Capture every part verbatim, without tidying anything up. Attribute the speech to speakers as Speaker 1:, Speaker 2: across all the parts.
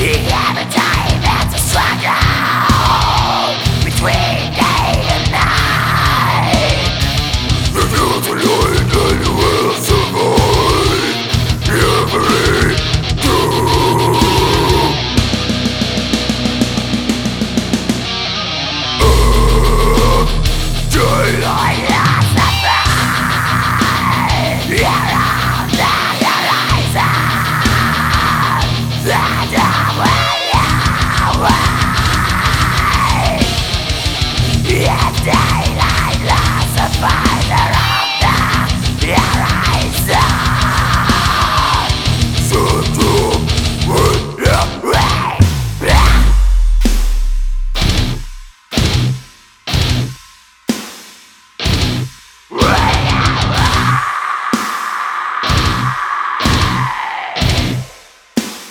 Speaker 1: Every time it's a struggle between day and night. If you're the light, then you will survive every doom. Uh, daylight has the fight around the horizon. And if daylight lost the fire of the horizon, so do we.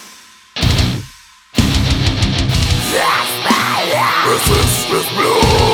Speaker 1: Resist with blood.